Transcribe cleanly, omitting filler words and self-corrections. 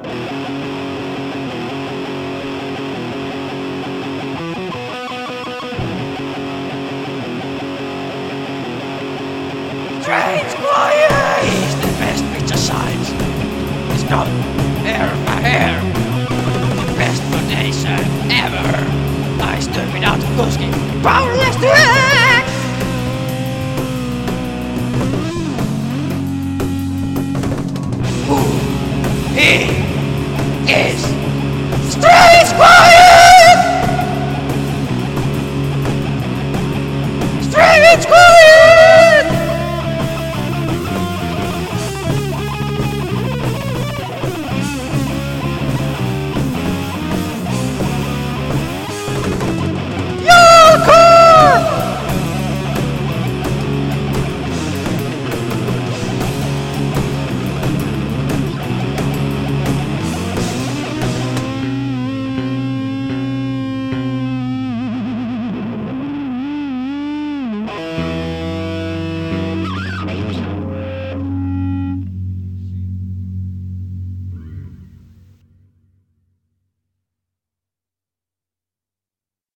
Strange Quiet! He's the best pizza science. It's not hair for hair. The best donation ever. I stood without Kuski. Powerless to act! He is Strange Quiet!